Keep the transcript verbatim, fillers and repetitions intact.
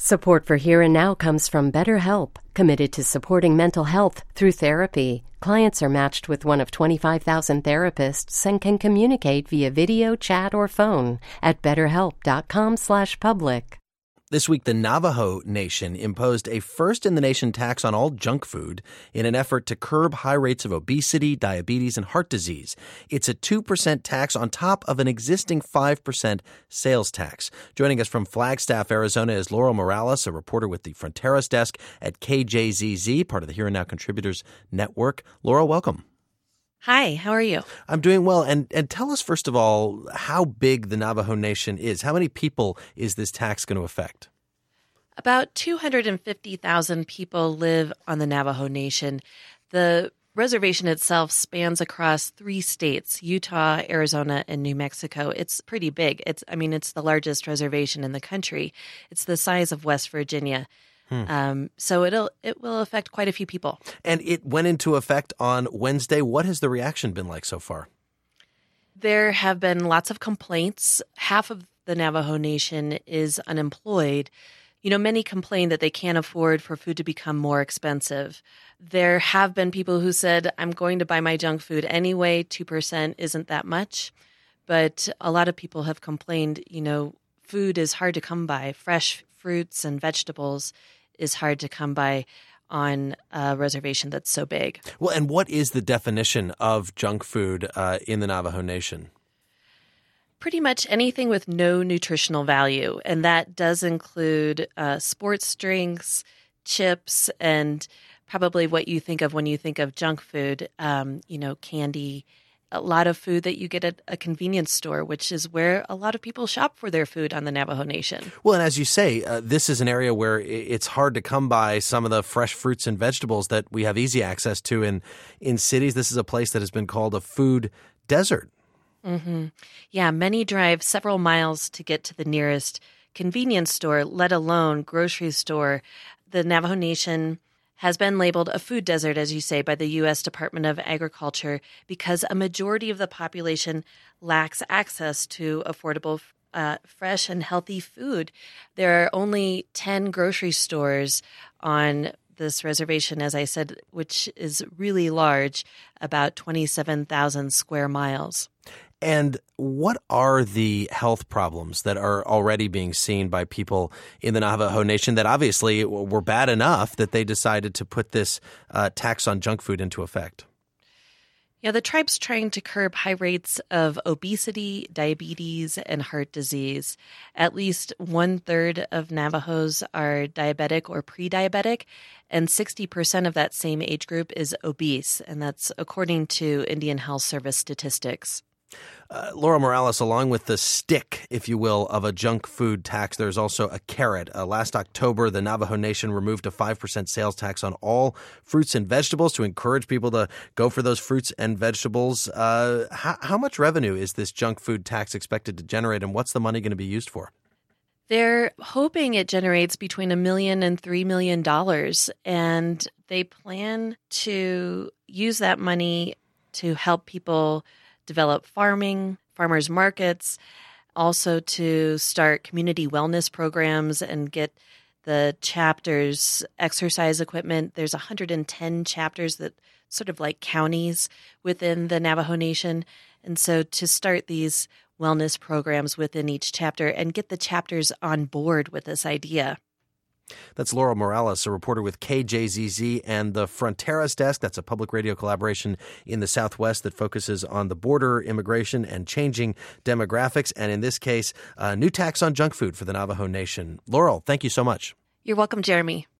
Support for Here and Now comes from BetterHelp, committed to supporting mental health through therapy. Clients are matched with one of twenty-five thousand therapists and can communicate via video, chat, or phone at betterhelp.com slash public. This week, the Navajo Nation imposed a first-in-the-nation tax on all junk food in an effort to curb high rates of obesity, diabetes, and heart disease. It's a two percent tax on top of an existing five percent sales tax. Joining us from Flagstaff, Arizona, is Laurel Morales, a reporter with the Fronteras Desk at K J Z Z, part of the Here and Now Contributors Network. Laurel, welcome. Hi, how are you? I'm doing well. And and tell us, first of all, how big the Navajo Nation is. How many people is this tax going to affect? About two hundred fifty thousand people live on the Navajo Nation. The reservation itself spans across three states, Utah, Arizona, and New Mexico. It's pretty big. It's, I mean, it's the largest reservation in the country. It's the size of West Virginia. Hmm. Um, so it'll it will affect quite a few people. And it went into effect on Wednesday. What has the reaction been like so far? There have been lots of complaints. Half of the Navajo Nation is unemployed. You know, many complain that they can't afford for food to become more expensive. There have been people who said, I'm going to buy my junk food anyway. two percent isn't that much. But a lot of people have complained, you know, food is hard to come by. Fresh fruits and vegetables is hard to come by on a reservation that's so big. Well, and what is the definition of junk food uh, in the Navajo Nation? Pretty much anything with no nutritional value, and that does include uh, sports drinks, chips, and probably what you think of when you think of junk food, um, you know, candy, a lot of food that you get at a convenience store, which is where a lot of people shop for their food on the Navajo Nation. Well, and as you say, uh, this is an area where it's hard to come by some of the fresh fruits and vegetables that we have easy access to in, in cities. This is a place that has been called a food desert. Mm-hmm. Yeah, many drive several miles to get to the nearest convenience store, let alone grocery store. The Navajo Nation has been labeled a food desert, as you say, by the U S Department of Agriculture because a majority of the population lacks access to affordable, uh, fresh and healthy food. There are only ten grocery stores on this reservation, as I said, which is really large, about twenty-seven thousand square miles. And what are the health problems that are already being seen by people in the Navajo Nation that obviously were bad enough that they decided to put this uh, tax on junk food into effect? Yeah, the tribe's trying to curb high rates of obesity, diabetes, and heart disease. At least one-third of Navajos are diabetic or pre-diabetic, and sixty percent of that same age group is obese, and that's according to Indian Health Service statistics. Uh, Laura Morales, along with the stick, if you will, of a junk food tax, there's also a carrot. Uh, last October, the Navajo Nation removed a five percent sales tax on all fruits and vegetables to encourage people to go for those fruits and vegetables. Uh, how, how much revenue is this junk food tax expected to generate, and what's the money going to be used for? They're hoping it generates between a million and three million dollars, and they plan to use that money to help people develop farming, farmers markets, also to start community wellness programs and get the chapters exercise equipment. There's one hundred ten chapters that sort of like counties within the Navajo Nation. And so to start these wellness programs within each chapter and get the chapters on board with this idea. That's Laura Morales, a reporter with K J Z Z and the Fronteras Desk. That's a public radio collaboration in the Southwest that focuses on the border, immigration, and changing demographics. And in this case, a new tax on junk food for the Navajo Nation. Laurel, thank you so much. You're welcome, Jeremy.